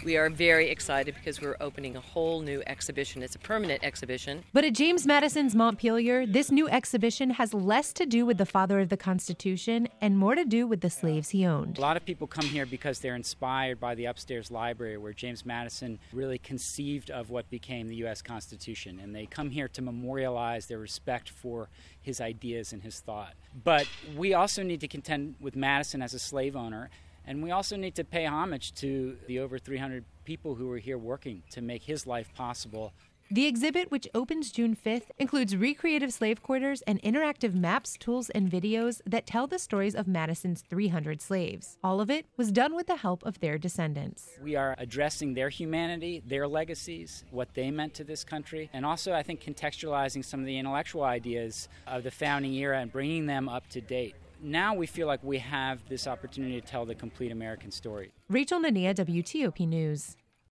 We are very excited because we're opening a whole new exhibition. It's a permanent exhibition. But at James Madison's Montpelier, this new exhibition has less to do with the father of the Constitution and more to do with the slaves he owned. A lot of people come here because they're inspired by the upstairs library where James Madison really conceived of what became the U.S. Constitution. And they come here to memorialize their respect for his ideas and his thought. But we also need to contend with Madison as a slave owner. And we also need to pay homage to the over 300 people who were here working to make his life possible. The exhibit, which opens June 5th, includes recreative slave quarters and interactive maps, tools, and videos that tell the stories of Madison's 300 slaves. All of it was done with the help of their descendants. We are addressing their humanity, their legacies, what they meant to this country, and also, I think, contextualizing some of the intellectual ideas of the founding era and bringing them up to date. Now we feel like we have this opportunity to tell the complete American story. Rachel Nania, WTOP News.